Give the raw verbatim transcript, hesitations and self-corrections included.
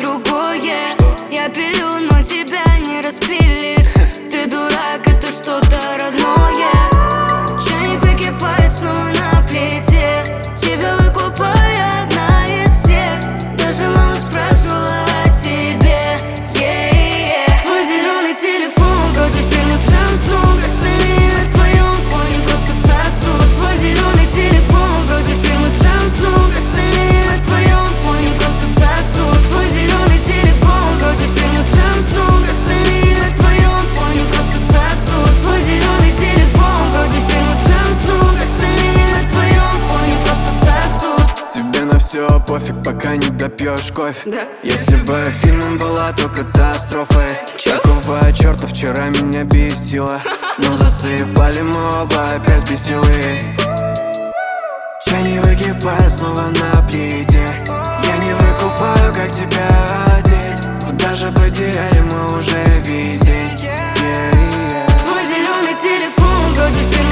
другое. Что? Я пилю, но тебя не распилишь. Ты дурак, это что-то родное. Чайник выкипает снова на плите. Тебя выкупаю, я одна из всех. Даже мама спрашивала о тебе. Yeah-yeah. Твой зеленый телефон вроде фирмы Samsung. Остальные на твоем фоне просто сосут. Твой зеленый телефон вроде фирмы Samsung. Остальные на твоем фоне просто сосут. Твой зеленый телефон вроде фирмы Samsung. Остальные на твоем фоне просто сосут. Твой зеленый телефон вроде фирмы Samsung. Остальные на твоем фоне просто сосут. Тебе на все пофиг, пока не допьешь кофе. Да. Если бы фильмом была, то катастрофой. Чё? Какого черта вчера меня бесило? Но засыпали мы оба опять бесилы. Чай не выкипает снова на плите. Я не выкупаю, как тебя одеть. Куда же потеряли мы уже весь день. Yeah, yeah. Твой зеленый телефон вроде фирмы